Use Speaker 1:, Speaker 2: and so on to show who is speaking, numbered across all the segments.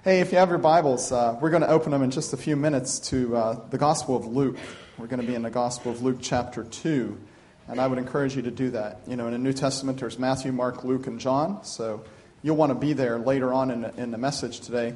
Speaker 1: Hey, if you have your Bibles, we're going to open them in just a few minutes to the Gospel of Luke. We're going to be in the Gospel of Luke chapter 2, and I would encourage you to do that. You know, in the New Testament, there's Matthew, Mark, Luke, and John, so you'll want to be there later on in the message today.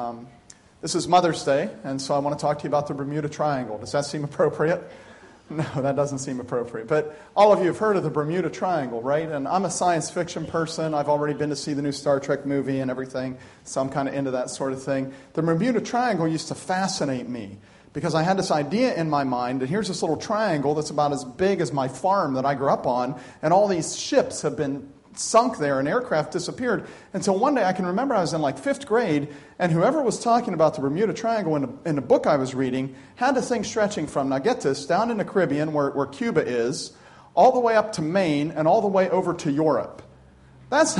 Speaker 1: This is Mother's Day, and so I want to talk to you about the Bermuda Triangle. Does that seem appropriate? No, that doesn't seem appropriate. But all of you have heard of the Bermuda Triangle, right? And I'm a science fiction person. I've already been to see the new Star Trek movie and everything, so I'm kind of into that sort of thing. The Bermuda Triangle used to fascinate me because I had this idea in my mind that here's this little triangle that's about as big as my farm that I grew up on, and all these ships have been sunk there and aircraft disappeared. Until one day I can remember I was in like 5th grade, and whoever was talking about the Bermuda Triangle in the book I was reading had the thing stretching from, now get this, down in the Caribbean where Cuba is, all the way up to Maine and all the way over to Europe. That's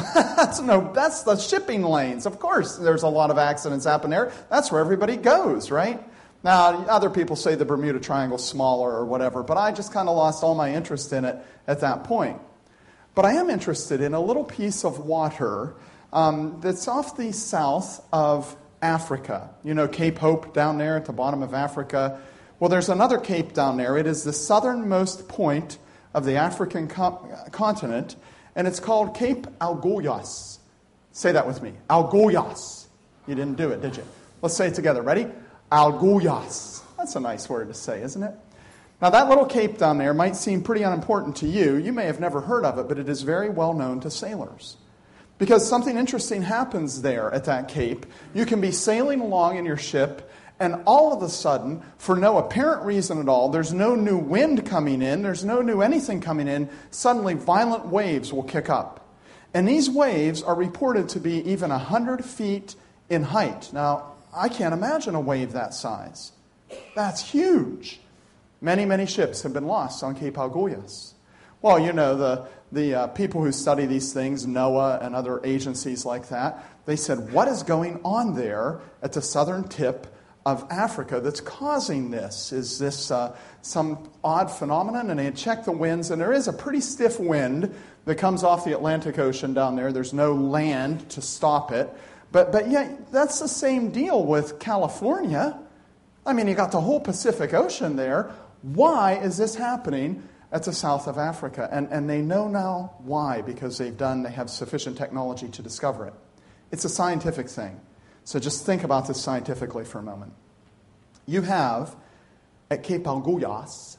Speaker 1: the shipping lanes. Of course there's a lot of accidents happen there. That's where everybody goes, right? Now, other people say the Bermuda Triangle's smaller or whatever, but I just kind of lost all my interest in it at that point. But I am interested in a little piece of water that's off the south of Africa. You know, Cape Hope down there at the bottom of Africa. Well, there's another cape down there. It is the southernmost point of the African continent, and it's called Cape Agulhas. Say that with me. Agulhas. You didn't do it, did you? Let's say it together. Ready? Agulhas. That's a nice word to say, isn't it? Now, that little cape down there might seem pretty unimportant to you. You may have never heard of it, but it is very well known to sailors. Because something interesting happens there at that cape. You can be sailing along in your ship, and all of a sudden, for no apparent reason at all, there's no new wind coming in, there's no new anything coming in, suddenly violent waves will kick up. And these waves are reported to be even 100 feet in height. Now, I can't imagine a wave that size. That's huge. Many, many ships have been lost on Cape Agulhas. Well, you know, the people who study these things, NOAA and other agencies like that, they said, what is going on there at the southern tip of Africa that's causing this? Is this some odd phenomenon? And they had checked the winds, and there is a pretty stiff wind that comes off the Atlantic Ocean down there. There's no land to stop it. But yet, that's the same deal with California. I mean, you got the whole Pacific Ocean there. Why is this happening at the south of Africa? And they know now why, because they have sufficient technology to discover it. It's a scientific thing. So just think about this scientifically for a moment. You have, at Cape Agulhas,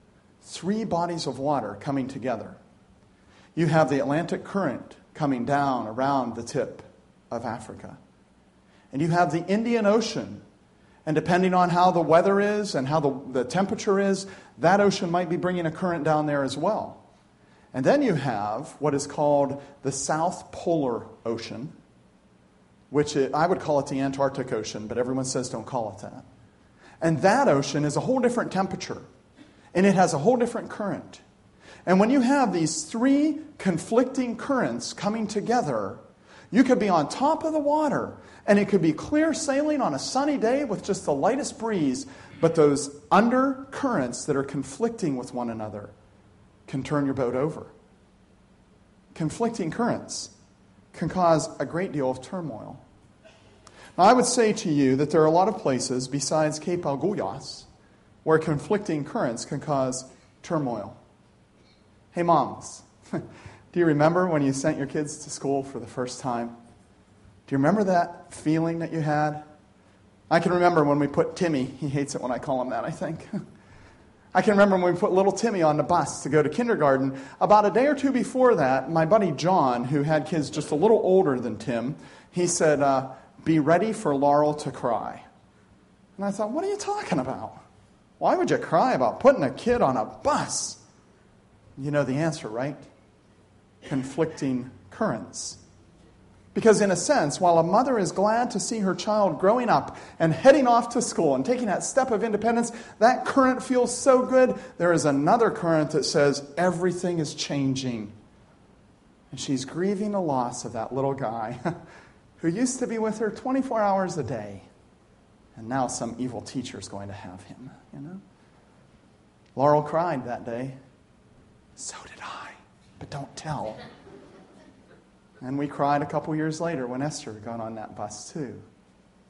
Speaker 1: 3 bodies of water coming together. You have the Atlantic current coming down around the tip of Africa. And you have the Indian Ocean. And depending on how the weather is and how the temperature is, that ocean might be bringing a current down there as well. And then you have what is called the South Polar Ocean, which I would call it the Antarctic Ocean, but everyone says don't call it that. And that ocean is a whole different temperature, and it has a whole different current. And when you have these 3 conflicting currents coming together, you could be on top of the water, and it could be clear sailing on a sunny day with just the lightest breeze, but those undercurrents that are conflicting with one another can turn your boat over. Conflicting currents can cause a great deal of turmoil. Now, I would say to you that there are a lot of places besides Cape Agulhas where conflicting currents can cause turmoil. Hey, moms. Do you remember when you sent your kids to school for the first time? Do you remember that feeling that you had? I can remember when we put Timmy, he hates it when I call him that, I think. I can remember when we put little Timmy on the bus to go to kindergarten. About a day or two before that, my buddy John, who had kids just a little older than Tim, he said, be ready for Laurel to cry. And I thought, what are you talking about? Why would you cry about putting a kid on a bus? You know the answer, right? Conflicting currents. Because in a sense, while a mother is glad to see her child growing up and heading off to school and taking that step of independence, that current feels so good, there is another current that says everything is changing. And she's grieving the loss of that little guy who used to be with her 24 hours a day. And now some evil teacher is going to have him, you know. Laurel cried that day. So did I, but don't tell. And we cried a couple years later when Esther got on that bus too.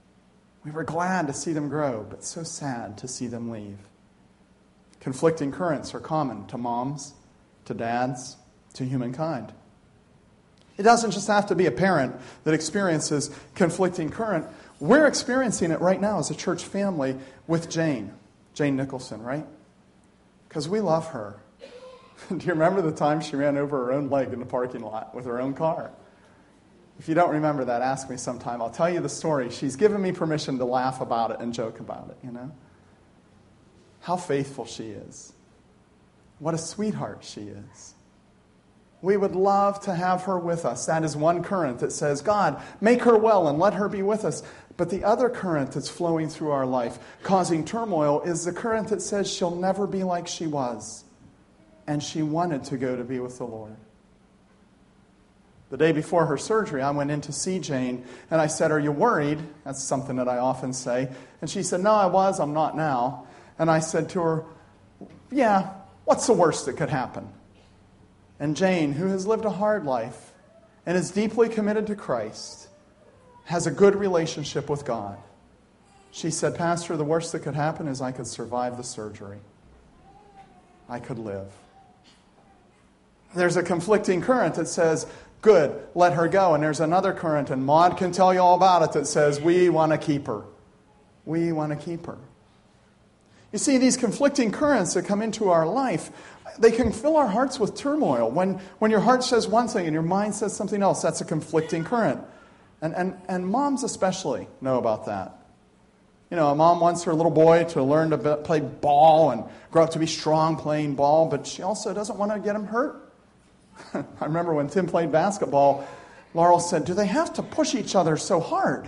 Speaker 1: We were glad to see them grow, but so sad to see them leave. Conflicting currents are common to moms, to dads, to humankind. It doesn't just have to be a parent that experiences conflicting current. We're experiencing it right now as a church family with Jane Nicholson, right? Because we love her. Do you remember the time she ran over her own leg in the parking lot with her own car? If you don't remember that, ask me sometime. I'll tell you the story. She's given me permission to laugh about it and joke about it, you know? How faithful she is. What a sweetheart she is. We would love to have her with us. That is one current that says, God, make her well and let her be with us. But the other current that's flowing through our life, causing turmoil, is the current that says she'll never be like she was. And she wanted to go to be with the Lord. The day before her surgery, I went in to see Jane, and I said, are you worried? That's something that I often say. And she said, no, I was, I'm not now. And I said to her, yeah, what's the worst that could happen? And Jane, who has lived a hard life and is deeply committed to Christ, has a good relationship with God. She said, Pastor, the worst that could happen is I could survive the surgery. I could live. There's a conflicting current that says, good, let her go. And there's another current, and Maud can tell you all about it, that says, we want to keep her. We want to keep her. You see, these conflicting currents that come into our life, they can fill our hearts with turmoil. When your heart says one thing and your mind says something else, that's a conflicting current. And moms especially know about that. You know, a mom wants her little boy to learn to play ball and grow up to be strong playing ball, but she also doesn't want to get him hurt. I remember when Tim played basketball, Laurel said, do they have to push each other so hard?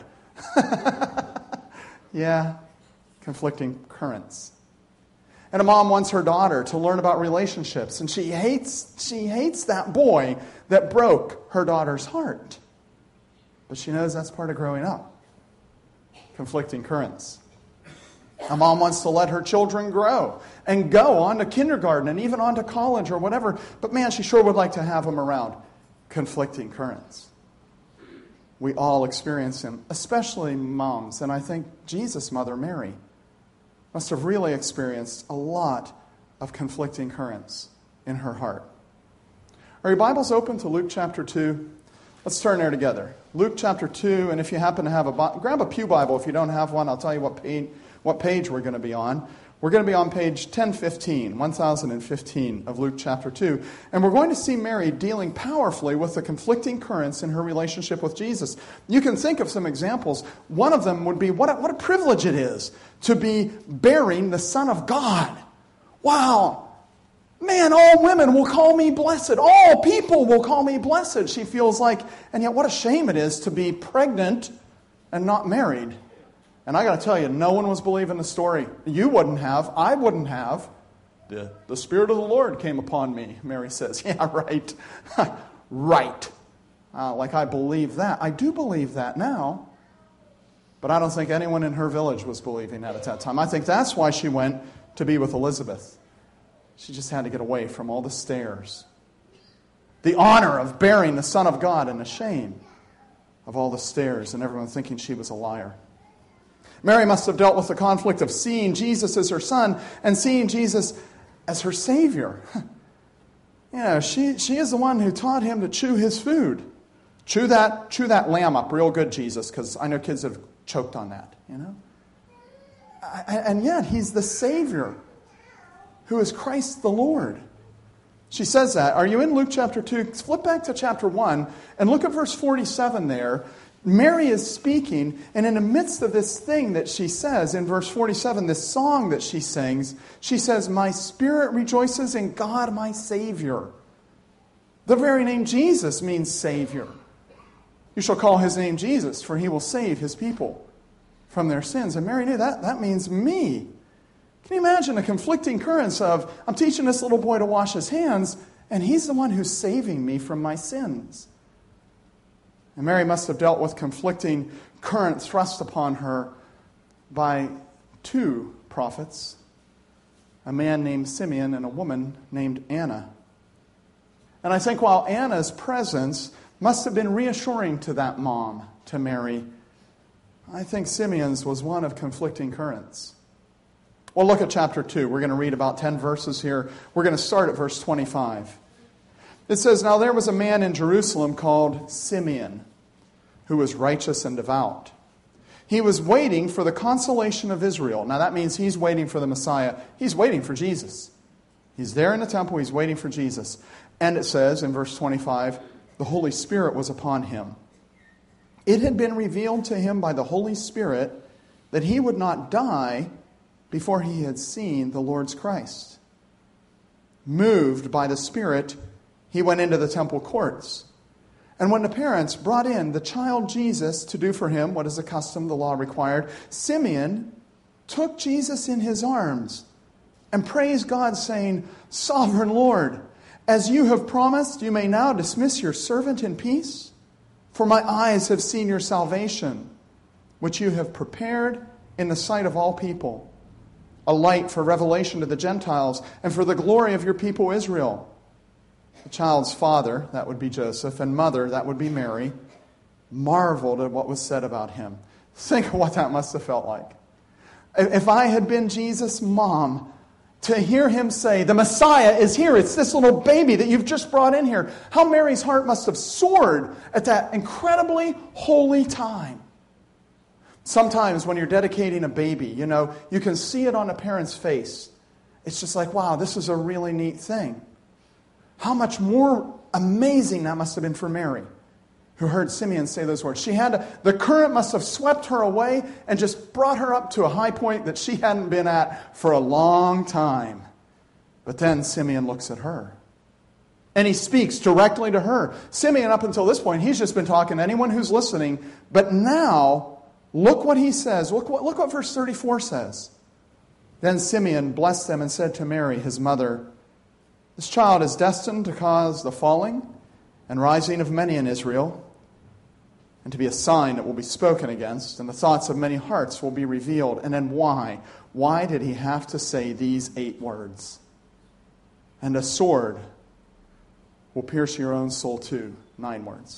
Speaker 1: Yeah, conflicting currents. And a mom wants her daughter to learn about relationships, and she hates that boy that broke her daughter's heart. But she knows that's part of growing up. Conflicting currents. A mom wants to let her children grow and go on to kindergarten and even on to college or whatever, but man, she sure would like to have them around. Conflicting currents. We all experience them, especially moms, and I think Jesus' mother, Mary, must have really experienced a lot of conflicting currents in her heart. Are your Bibles open to Luke chapter 2? Let's turn there together. Luke chapter 2, and if you happen to have grab a pew Bible. If you don't have one, I'll tell you what page we're going to be on. We're going to be on page 1015 of Luke chapter 2. And we're going to see Mary dealing powerfully with the conflicting currents in her relationship with Jesus. You can think of some examples. One of them would be what a privilege it is to be bearing the Son of God. Wow. Man, all women will call me blessed. All people will call me blessed, she feels like. And yet what a shame it is to be pregnant and not married. And I got to tell you, no one was believing the story. You wouldn't have. I wouldn't have. The Spirit of the Lord came upon me, Mary says. Yeah, right. Right. Like I believe that. I do believe that now. But I don't think anyone in her village was believing that at that time. I think that's why she went to be with Elizabeth. She just had to get away from all the stares. The honor of bearing the Son of God and the shame of all the stares and everyone thinking she was a liar. Mary must have dealt with the conflict of seeing Jesus as her son and seeing Jesus as her Savior. You know, she is the one who taught him to chew his food. Chew that lamb up real good, Jesus, because I know kids have choked on that, you know. And yet, he's the Savior who is Christ the Lord. She says that. Are you in Luke chapter 2? Flip back to chapter 1 and look at verse 47 there. Mary is speaking, and in the midst of this thing that she says in verse 47, this song that she sings, she says, my spirit rejoices in God my Savior. The very name Jesus means Savior. You shall call his name Jesus, for he will save his people from their sins. And Mary knew that means me. Can you imagine the conflicting currents of, I'm teaching this little boy to wash his hands, and he's the one who's saving me from my sins. And Mary must have dealt with conflicting currents thrust upon her by two prophets, a man named Simeon and a woman named Anna. And I think while Anna's presence must have been reassuring to that mom, to Mary, I think Simeon's was one of conflicting currents. Well, look at chapter 2. We're going to read about 10 verses here. We're going to start at verse 25. It says, "Now there was a man in Jerusalem called Simeon, who was righteous and devout. He was waiting for the consolation of Israel." Now that means he's waiting for the Messiah. He's waiting for Jesus. He's there in the temple. He's waiting for Jesus. And it says in verse 25, "The Holy Spirit was upon him. It had been revealed to him by the Holy Spirit that he would not die before he had seen the Lord's Christ. Moved by the Spirit, he went into the temple courts. And when the parents brought in the child Jesus to do for him what is the custom the law required, Simeon took Jesus in his arms and praised God, saying, 'Sovereign Lord, as you have promised, you may now dismiss your servant in peace. For my eyes have seen your salvation, which you have prepared in the sight of all people, a light for revelation to the Gentiles and for the glory of your people Israel.' The child's father, that would be Joseph, and mother, that would be Mary, marveled at what was said about him." Think of what that must have felt like. If I had been Jesus' mom, to hear him say, "The Messiah is here. It's this little baby that you've just brought in here." How Mary's heart must have soared at that incredibly holy time. Sometimes when you're dedicating a baby, you can see it on a parent's face. It's just like, wow, this is a really neat thing. How much more amazing that must have been for Mary, who heard Simeon say those words. The current must have swept her away and just brought her up to a high point that she hadn't been at for a long time. But then Simeon looks at her, and he speaks directly to her. Simeon, up until this point, he's just been talking to anyone who's listening. But now, look what he says. Look what verse 34 says. "Then Simeon blessed them and said to Mary, his mother, 'This child is destined to cause the falling and rising of many in Israel, and to be a sign that will be spoken against, and the thoughts of many hearts will be revealed.'" And then why? Why did he have to say these 8 words? "And a sword will pierce your own soul too." 9 words.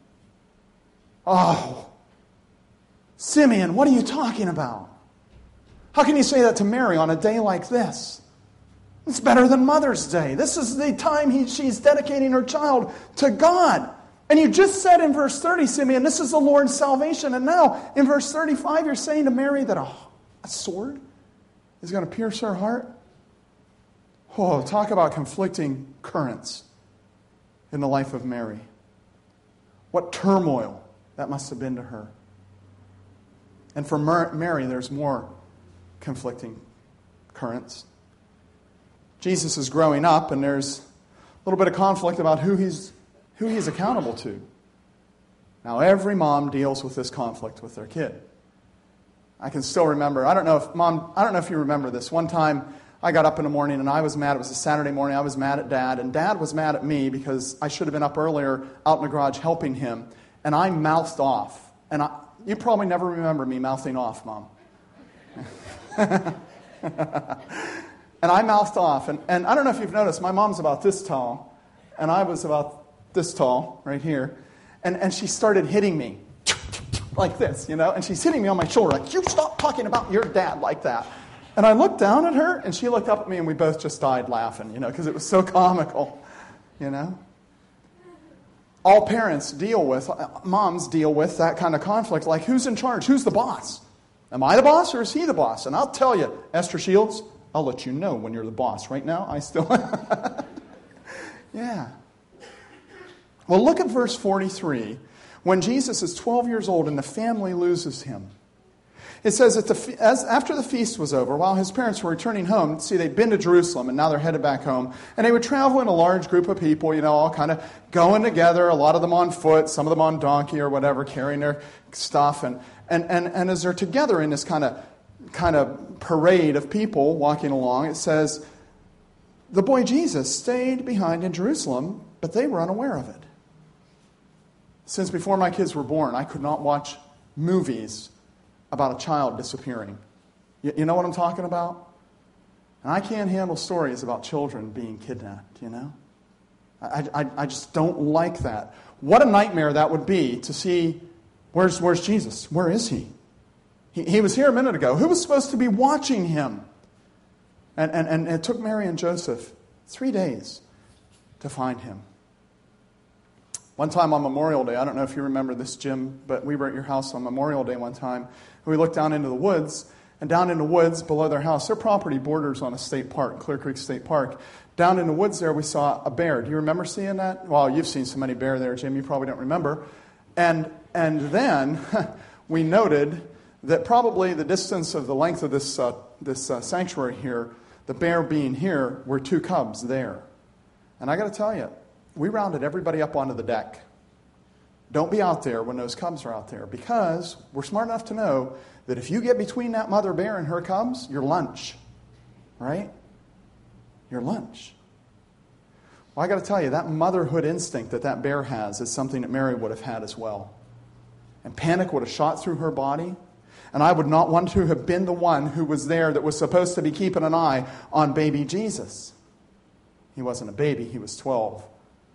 Speaker 1: Oh, Simeon, what are you talking about? How can you say that to Mary on a day like this? It's better than Mother's Day. This is the time she's dedicating her child to God. And you just said in verse 30, Simeon, this is the Lord's salvation. And now in verse 35, you're saying to Mary that a sword is going to pierce her heart? Oh, talk about conflicting currents in the life of Mary. What turmoil that must have been to her. And for Mary, there's more conflicting currents. Jesus is growing up, and there's a little bit of conflict about who he's accountable to. Now, every mom deals with this conflict with their kid. I can still remember. I don't know if you remember this. One time, I got up in the morning, and I was mad. It was a Saturday morning. I was mad at Dad, and Dad was mad at me because I should have been up earlier out in the garage helping him, and I mouthed off. And you probably never remember me mouthing off, Mom. And I mouthed off. And I don't know if you've noticed, my mom's about this tall, and I was about this tall, right here. And she started hitting me like this, and she's hitting me on my shoulder, like, "You stop talking about your dad like that." And I looked down at her, and she looked up at me, and we both just died laughing, because it was so comical, All moms deal with that kind of conflict, like, who's in charge? Who's the boss? Am I the boss, or is he the boss? And I'll tell you, Esther Shields, I'll let you know when you're the boss. Right now, I still... Yeah. Well, look at verse 43. When Jesus is 12 years old and the family loses him. It says, after the feast was over, while his parents were returning home, see, they'd been to Jerusalem, and now they're headed back home. And they would travel in a large group of people, all kind of going together, a lot of them on foot, some of them on donkey or whatever, carrying their stuff. And as they're together in this kind of parade of people walking along, it says, the boy Jesus stayed behind in Jerusalem, but they were unaware of it. Since before my kids were born, I could not watch movies about a child disappearing. You know what I'm talking about? And I can't handle stories about children being kidnapped, I just don't like that. What a nightmare that would be to see, where's Jesus? Where is he? He was here a minute ago. Who was supposed to be watching him? And it took Mary and Joseph 3 days to find him. One time on Memorial Day, I don't know if you remember this, Jim, but we were at your house on Memorial Day one time, and we looked down into the woods, and down in the woods below their house, their property borders on a state park, Clear Creek State Park. Down in the woods there, we saw a bear. Do you remember seeing that? Well, you've seen so many bear there, Jim, you probably don't remember. And then we noted that probably the distance of the length of this sanctuary here, the bear being here, were 2 cubs there. And I got to tell you, we rounded everybody up onto the deck. Don't be out there when those cubs are out there, because we're smart enough to know that if you get between that mother bear and her cubs, you're lunch. Right? You're lunch. Well, I got to tell you, that motherhood instinct that bear has is something that Mary would have had as well. And panic would have shot through her body. And I would not want to have been the one who was there that was supposed to be keeping an eye on baby Jesus. He wasn't a baby, he was 12.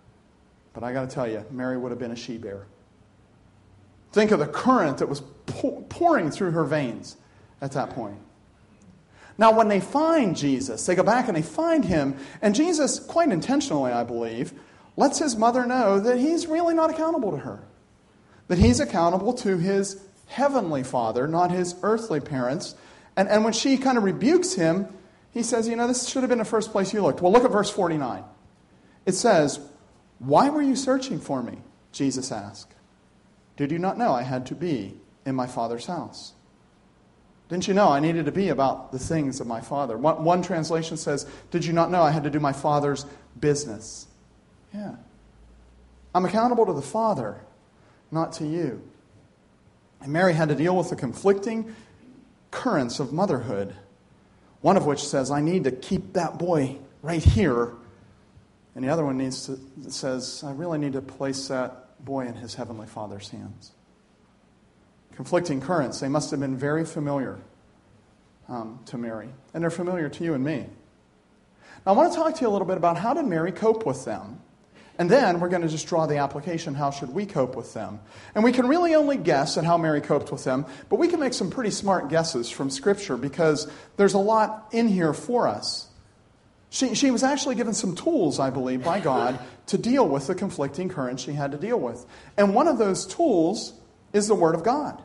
Speaker 1: But I got to tell you, Mary would have been a she-bear. Think of the current that was pouring through her veins at that point. Now, when they find Jesus, they go back and they find him, and Jesus, quite intentionally, I believe, lets his mother know that he's really not accountable to her. That he's accountable to his heavenly Father, not his earthly parents. And when she kind of rebukes him, he says, this should have been the first place you looked. Well, look at verse 49. It says, "Why were you searching for me?" Jesus asked. "Did you not know I had to be in my Father's house? Didn't you know I needed to be about the things of my Father?" One translation says, "Did you not know I had to do my Father's business?" Yeah. I'm accountable to the Father, not to you. And Mary had to deal with the conflicting currents of motherhood, one of which says, I need to keep that boy right here. And the other one says, I really need to place that boy in his heavenly Father's hands. Conflicting currents, they must have been very familiar to Mary. And they're familiar to you and me. Now I want to talk to you a little bit about how did Mary cope with them. And then we're going to just draw the application, how should we cope with them? And we can really only guess at how Mary coped with them, but we can make some pretty smart guesses from Scripture because there's a lot in here for us. She was actually given some tools, I believe, by God to deal with the conflicting currents she had to deal with. And one of those tools is the Word of God.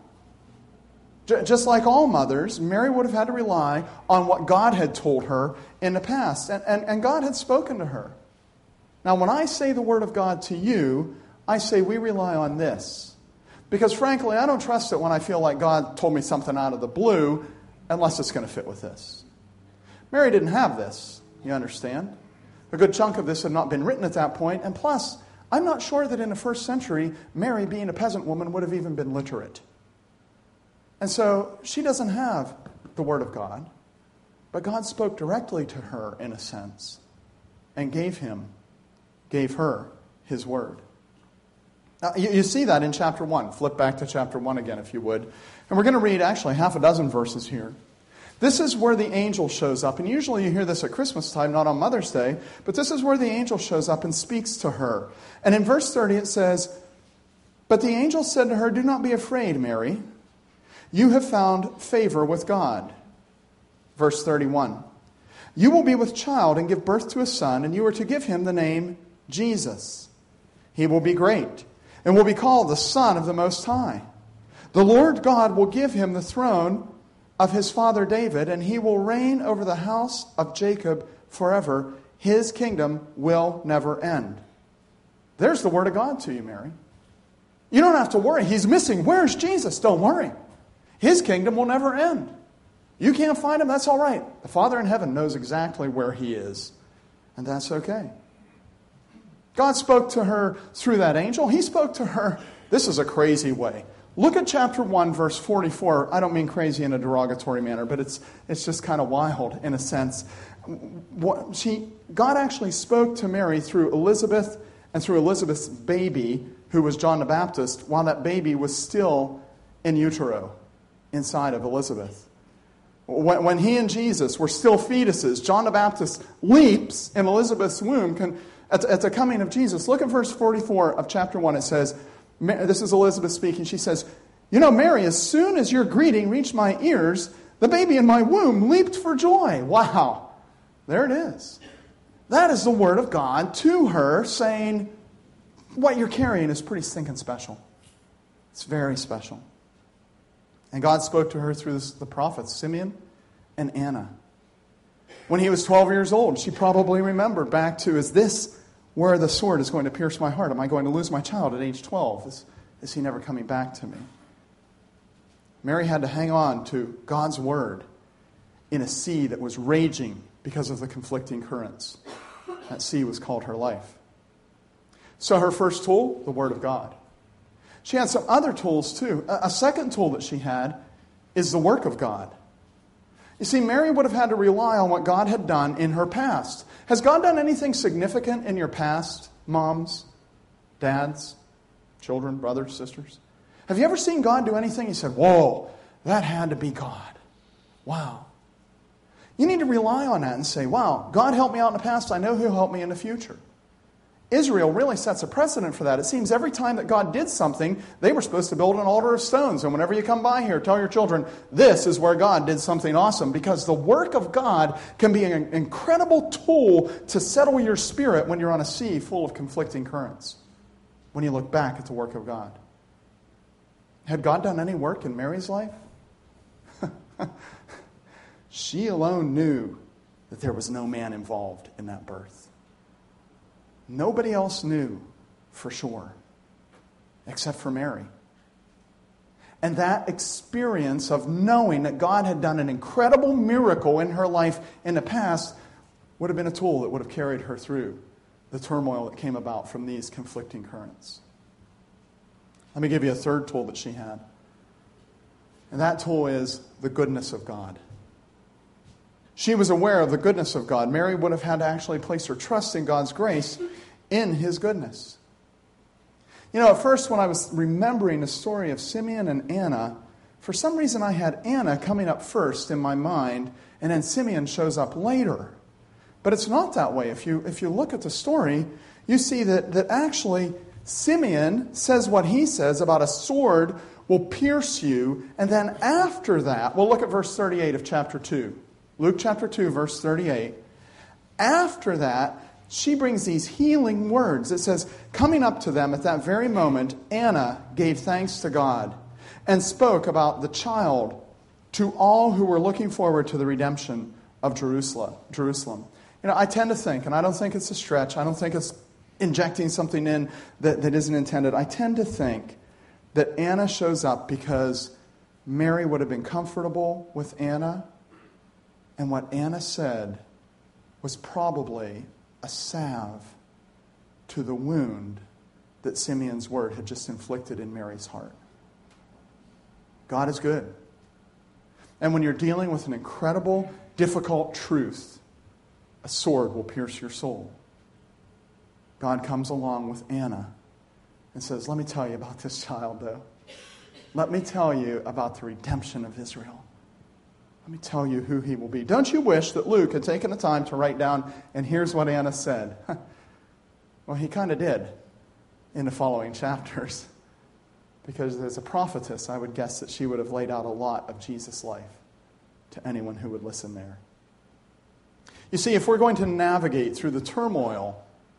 Speaker 1: Just like all mothers, Mary would have had to rely on what God had told her in the past. And God had spoken to her. Now, when I say the Word of God to you, I say we rely on this. Because frankly, I don't trust it when I feel like God told me something out of the blue, unless it's going to fit with this. Mary didn't have this, you understand? A good chunk of this had not been written at that point, and plus, I'm not sure that in the first century, Mary, being a peasant woman, would have even been literate. And so, she doesn't have the Word of God, but God spoke directly to her, in a sense, and gave her His Word. Now, you see that in chapter 1. Flip back to chapter 1 again, if you would. And we're going to read actually half a dozen verses here. This is where the angel shows up. And usually you hear this at Christmas time, not on Mother's Day. But this is where the angel shows up and speaks to her. And in verse 30 it says, "But the angel said to her, 'Do not be afraid, Mary. You have found favor with God.'" Verse 31, "You will be with child and give birth to a son, and you are to give him the name Jesus. He will be great and will be called the Son of the Most High. The Lord God will give him the throne of his father David, and he will reign over the house of Jacob forever. His kingdom will never end." There's the Word of God to you, Mary. You don't have to worry. He's missing. Where's Jesus? Don't worry. His kingdom will never end. You can't find him, that's all right. The Father in heaven knows exactly where he is, and that's okay. God spoke to her through that angel. He spoke to her, this is a crazy way. Look at chapter 1, verse 44. I don't mean crazy in a derogatory manner, but it's just kind of wild in a sense. God actually spoke to Mary through Elizabeth and through Elizabeth's baby, who was John the Baptist, while that baby was still in utero inside of Elizabeth. When he and Jesus were still fetuses, John the Baptist leaps in Elizabeth's womb at the coming of Jesus. Look at verse 44 of chapter 1. It says, this is Elizabeth speaking. She says, You know, Mary, as soon as your greeting reached my ears, the baby in my womb leaped for joy. Wow. There it is. That is the word of God to her saying, what you're carrying is pretty stinking special. It's very special. And God spoke to her through the prophets, Simeon and Anna. When he was 12 years old, she probably remembered back to, is this where the sword is going to pierce my heart? Am I going to lose my child at age 12? Is he never coming back to me? Mary had to hang on to God's word in a sea that was raging because of the conflicting currents. That sea was called her life. So her first tool, the word of God. She had some other tools too. A second tool that she had is the work of God. You see, Mary would have had to rely on what God had done in her past. Has God done anything significant in your past, moms, dads, children, brothers, sisters? Have you ever seen God do anything? You said, whoa, that had to be God. Wow. You need to rely on that and say, wow, God helped me out in the past. I know He'll help me in the future. Israel really sets a precedent for that. It seems every time that God did something, they were supposed to build an altar of stones. And whenever you come by here, tell your children, this is where God did something awesome. Because the work of God can be an incredible tool to settle your spirit when you're on a sea full of conflicting currents. When you look back at the work of God. Had God done any work in Mary's life? She alone knew that there was no man involved in that birth. Nobody else knew for sure, except for Mary. And that experience of knowing that God had done an incredible miracle in her life in the past would have been a tool that would have carried her through the turmoil that came about from these conflicting currents. Let me give you a third tool that she had. And that tool is the goodness of God. She was aware of the goodness of God. Mary would have had to actually place her trust in God's grace in His goodness. You know, at first when I was remembering the story of Simeon and Anna, for some reason I had Anna coming up first in my mind, and then Simeon shows up later. But it's not that way. If you look at the story, you see that actually Simeon says what he says about a sword will pierce you, and then after that, we'll look at verse 38 of chapter 2. Luke chapter 2, verse 38. After that, she brings these healing words. It says, coming up to them at that very moment, Anna gave thanks to God and spoke about the child to all who were looking forward to the redemption of Jerusalem. You know, I tend to think, and I don't think it's a stretch, I don't think it's injecting something in that isn't intended. I tend to think that Anna shows up because Mary would have been comfortable with Anna, and what Anna said was probably a salve to the wound that Simeon's word had just inflicted in Mary's heart. God is good. And when you're dealing with an incredible, difficult truth, a sword will pierce your soul. God comes along with Anna and says, let me tell you about this child, though. Let me tell you about the redemption of Israel. Let me tell you who he will be. Don't you wish that Luke had taken the time to write down, and here's what Anna said? Well, he kind of did in the following chapters. Because as a prophetess, I would guess that she would have laid out a lot of Jesus' life to anyone who would listen there. You see, if we're going to navigate through the turmoil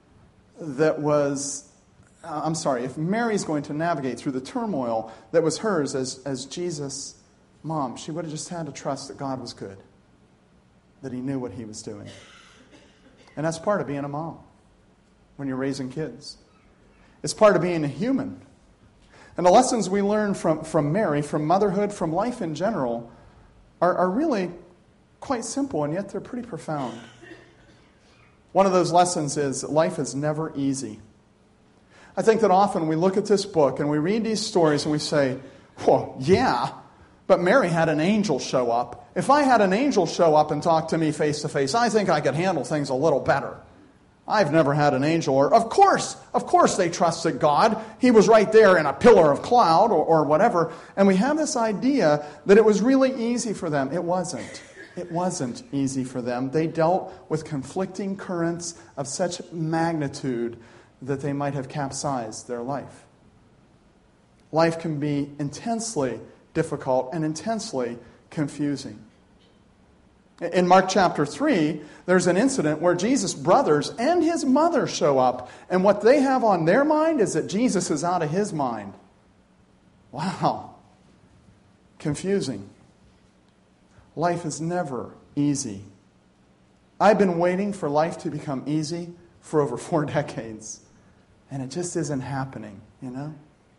Speaker 1: if Mary's going to navigate through the turmoil that was hers as Jesus' mom, she would have just had to trust that God was good, that He knew what He was doing. And that's part of being a mom when you're raising kids. It's part of being a human. And the lessons we learn from Mary, from motherhood, from life in general, are really quite simple, and yet they're pretty profound. One of those lessons is that life is never easy. I think that often we look at this book and we read these stories and we say, well, yeah, but Mary had an angel show up. If I had an angel show up and talk to me face to face, I think I could handle things a little better. I've never had an angel. Or of course they trusted God. He was right there in a pillar of cloud or whatever. And we have this idea that it was really easy for them. It wasn't. It wasn't easy for them. They dealt with conflicting currents of such magnitude that they might have capsized their life. life can be intensely difficult and intensely confusing. In Mark chapter 3, there's an incident where Jesus' brothers and his mother show up, and what they have on their mind is that Jesus is out of his mind. Wow. Confusing. Life is never easy. I've been waiting for life to become easy for over 4 decades, and it just isn't happening, you know?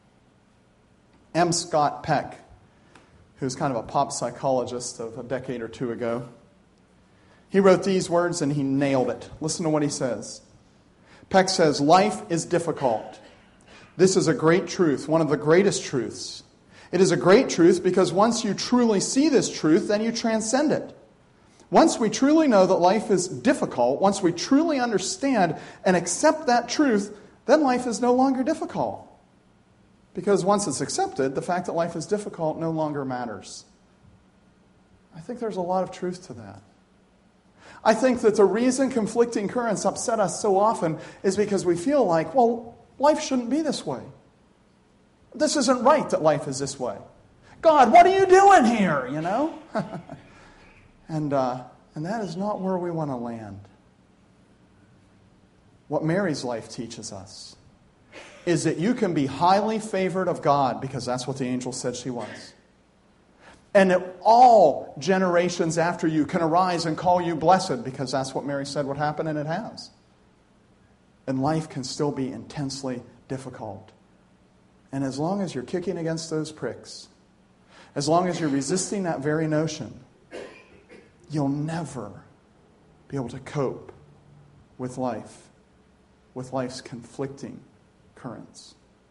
Speaker 1: M. Scott Peck, who's kind of a pop psychologist of a decade or two ago, he wrote these words and he nailed it. Listen to what he says. Peck says, "Life is difficult. This is a great truth, one of the greatest truths. It is a great truth because once you truly see this truth, then you transcend it. Once we truly know that life is difficult, once we truly understand and accept that truth, then life is no longer difficult. Because once it's accepted, the fact that life is difficult no longer matters." I think there's a lot of truth to that. I think that the reason conflicting currents upset us so often is because we feel like, well, life shouldn't be this way. This isn't right that life is this way. God, what are you doing here, you know? And that is not where we want to land. What Mary's life teaches us is that you can be highly favored of God, because that's what the angel said she was. And that all generations after you can arise and call you blessed, because that's what Mary said would happen, and it has. And life can still be intensely difficult. And as long as you're kicking against those pricks, as long as you're resisting that very notion, you'll never be able to cope with life's conflicting currents.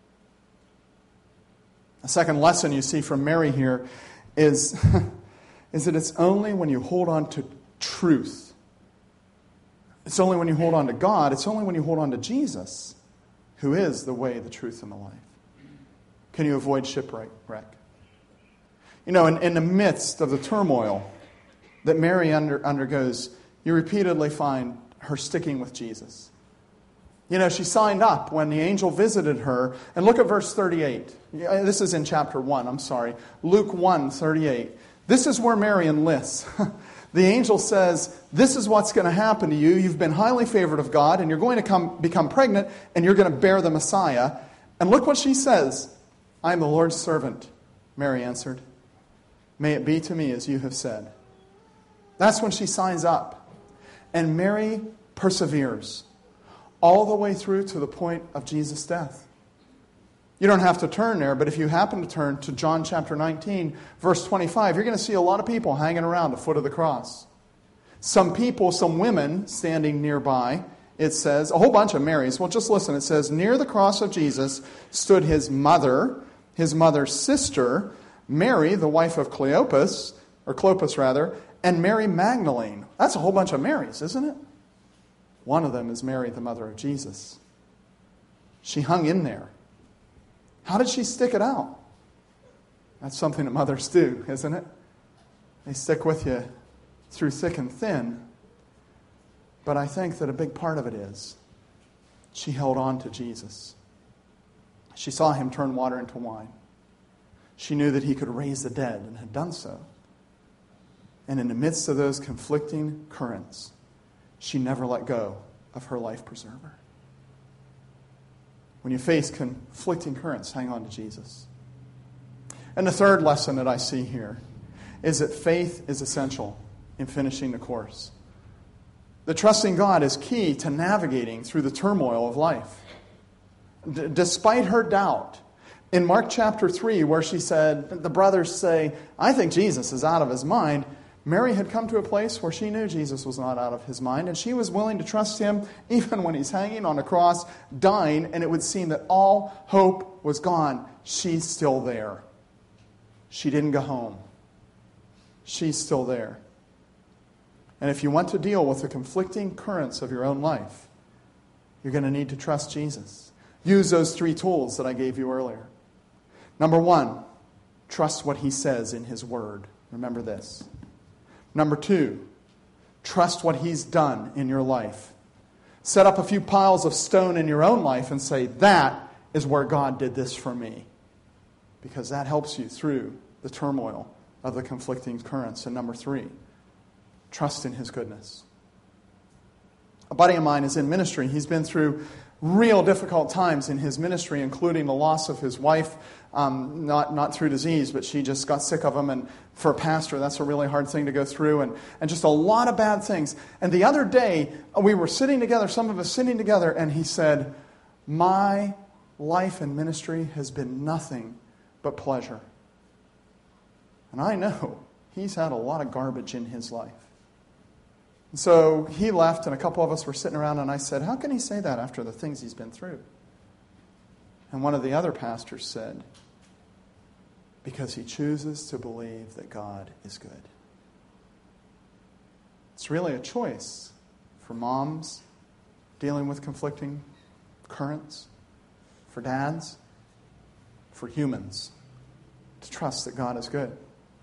Speaker 1: A second lesson you see from Mary here is that it's only when you hold on to truth, it's only when you hold on to God, it's only when you hold on to Jesus, who is the way, the truth, and the life, can you avoid shipwreck. You know, in the midst of the turmoil that Mary undergoes, you repeatedly find her sticking with Jesus. You know, she signed up when the angel visited her. And look at verse 38. This is in chapter 1, I'm sorry. Luke 1:38. This is where Mary enlists. The angel says, this is what's going to happen to you. You've been highly favored of God, and you're going to become pregnant, and you're going to bear the Messiah. And look what she says. I am the Lord's servant, Mary answered. May it be to me as you have said. That's when she signs up. And Mary perseveres all the way through to the point of Jesus' death. You don't have to turn there, but if you happen to turn to John chapter 19, verse 25, you're going to see a lot of people hanging around the foot of the cross. Some people, some women standing nearby. It says, a whole bunch of Marys. Well, just listen. It says, near the cross of Jesus stood his mother's sister, Mary, the wife of Clopas, and Mary Magdalene. That's a whole bunch of Marys, isn't it? One of them is Mary, the mother of Jesus. She hung in there. How did she stick it out? That's something that mothers do, isn't it? They stick with you through thick and thin. But I think that a big part of it is she held on to Jesus. She saw him turn water into wine. She knew that he could raise the dead and had done so. And in the midst of those conflicting currents, she never let go of her life preserver. When you face conflicting currents, hang on to Jesus. And the third lesson that I see here is that faith is essential in finishing the course. The trusting God is key to navigating through the turmoil of life. Despite her doubt, in Mark chapter 3, where she said, the brothers say, I think Jesus is out of his mind, Mary had come to a place where she knew Jesus was not out of his mind, and she was willing to trust him even when he's hanging on a cross, dying, and it would seem that all hope was gone. She's still there. She didn't go home. She's still there. And if you want to deal with the conflicting currents of your own life, you're going to need to trust Jesus. Use those 3 tools that I gave you earlier. Number 1, trust what he says in his word. Remember this. Number 2, trust what he's done in your life. Set up a few piles of stone in your own life and say, that is where God did this for me. because that helps you through the turmoil of the conflicting currents. And number 3, trust in His goodness. A buddy of mine is in ministry. He's been through real difficult times in his ministry, including the loss of his wife, not through disease, but she just got sick of him. And for a pastor, that's a really hard thing to go through, and just a lot of bad things. And the other day, we were sitting together, some of us sitting together, and he said, "My life and ministry has been nothing but pleasure." And I know he's had a lot of garbage in his life. And so he left, and a couple of us were sitting around, and I said, "How can he say that after the things he's been through?" And one of the other pastors said, "Because he chooses to believe that God is good." It's really a choice for moms dealing with conflicting currents, for dads, for humans, to trust that God is good.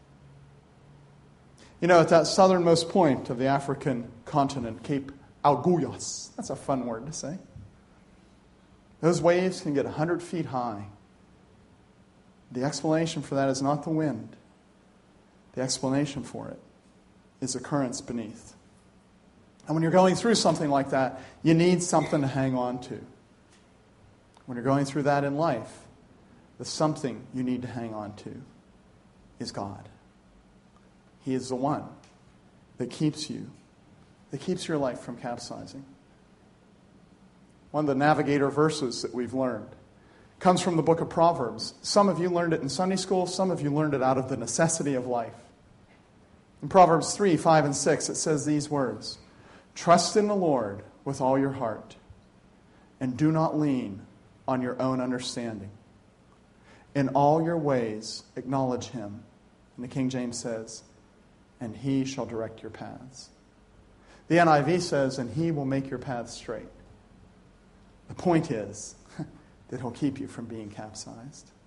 Speaker 1: You know, at that southernmost point of the African continent, Cape Agulhas, that's a fun word to say, those waves can get 100 feet high. The explanation for that is not the wind. The explanation for it is the currents beneath. And when you're going through something like that, you need something to hang on to. When you're going through that in life, the something you need to hang on to is God. He is the one that keeps your life from capsizing. One of the Navigator verses that we've learned comes from the book of Proverbs. Some of you learned it in Sunday school. Some of you learned it out of the necessity of life. In Proverbs 3, 5, and 6, it says these words, "Trust in the Lord with all your heart, and do not lean on your own understanding. In all your ways acknowledge Him." And the King James says, "and He shall direct your paths." The NIV says, "and He will make your paths straight." The point is that He'll keep you from being capsized.